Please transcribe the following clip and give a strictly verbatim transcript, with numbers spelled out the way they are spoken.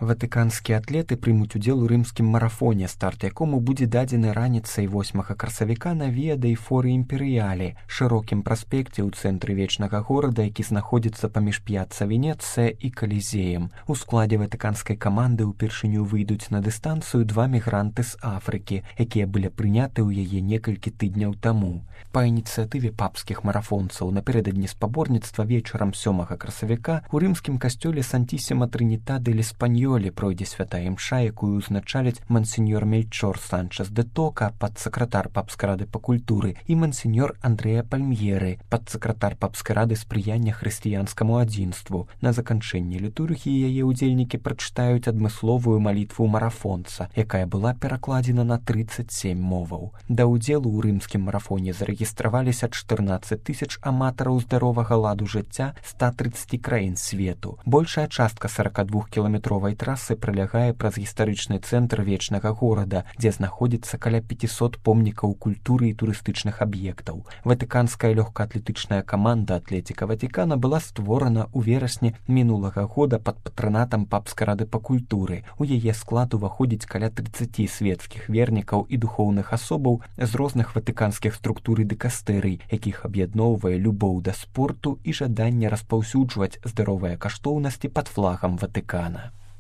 Ватыканскія атлеты прымуць удзел у рымскім марафоне, старт якому будзе дадзены раніцай восьмага красавіка на Віа дэй Форы Імперыяле, шырокім праспекце ў цэнтры вечнага горада, які знаходзіцца паміж п'яцца Венецыя і Калізеем. У складзе ватыканскай каманды ўпершыню выйдуць на дыстанцыю два мігранты з Афрыкі, якія былі прыняты ў яе некалькі тыдняў таму. Па ініцыятыве папскіх марафонцаў напярэдадні спаборніцтва вечарам сёмага красавіка у рымскім касцёле Сантісіма Трыніта дэ l'Espanyol пройдзе святая імша, якую ўзначаляць мансеньор Мельчор Санчес де Тока, падсакратар папскай рады па культуры, і мансеньор Андрэа Пальмьеры, падсакратар папскай рады спрыяння хрысціянскаму адзінству. На заканчэнні літургіі яе ўдзельнікі прачытаюць адмысловую малітву марафонца, якая была перакладзена на трыццаць сем моваў. Да ўдзелу ў рымскім марафоне зарэгістраваліся чатырнаццаць тысяч аматараў здаровага ладу жыцця ста трыццаці краін свету. Большая частка сорокадвухкіламетровай трасы пралягае праз гістарычны цэнтр вечнага горада, дзе знаходзіцца каля пяцісот помнікаў культуры і турыстычных аб'ектаў. Ватыканская лёгкаатлетычная каманда Атлетіка Ватыкана была створана ў верасні мінулага года пад патранатам папскай рады па культуры. У яе склад уваходзіць каля трыццаці светскіх вернікаў і духоўных асобаў з розных ватыканскіх структур і дыкастэрый, якіх аб'ядноўвае любоў да спорту і жаданне распаўсюджваць здаровыя каштоўнасці пад флагам Ватыкана.